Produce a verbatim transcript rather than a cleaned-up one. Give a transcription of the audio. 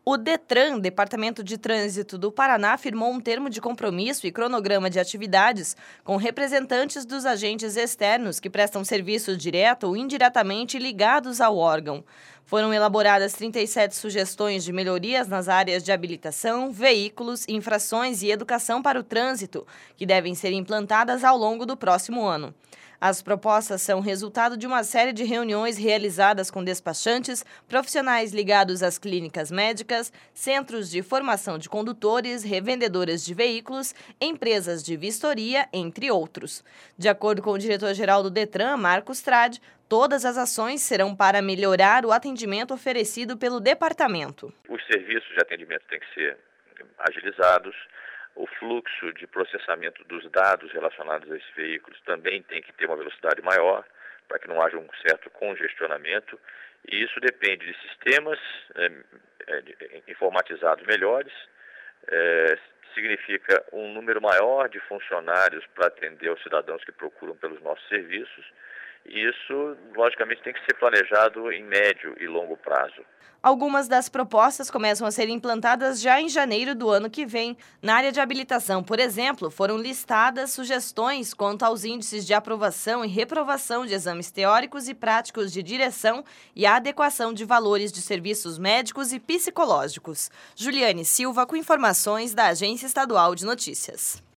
O DETRAN, Departamento de Trânsito do Paraná, firmou um termo de compromisso e cronograma de atividades com representantes dos agentes externos que prestam serviços direto ou indiretamente ligados ao órgão. Foram elaboradas trinta e sete sugestões de melhorias nas áreas de habilitação, veículos, infrações e educação para o trânsito, que devem ser implantadas ao longo do próximo ano. As propostas são resultado de uma série de reuniões realizadas com despachantes, profissionais ligados às clínicas médicas, centros de formação de condutores, revendedoras de veículos, empresas de vistoria, entre outros. De acordo com o diretor-geral do DETRAN, Marcos Trade, todas as ações serão para melhorar o atendimento oferecido pelo departamento. Os serviços de atendimento têm que ser agilizados. O fluxo de processamento dos dados relacionados a esses veículos também tem que ter uma velocidade maior, para que não haja um certo congestionamento. E isso depende de sistemas é, é, informatizados melhores, é, significa um número maior de funcionários para atender os cidadãos que procuram pelos nossos serviços. E isso, logicamente, tem que ser planejado em médio e longo prazo. Algumas das propostas começam a ser implantadas já em janeiro do ano que vem. Na área de habilitação, por exemplo, foram listadas sugestões quanto aos índices de aprovação e reprovação de exames teóricos e práticos de direção e a adequação de valores de serviços médicos e psicológicos. Juliane Silva, com informações da Agência Estadual de Notícias.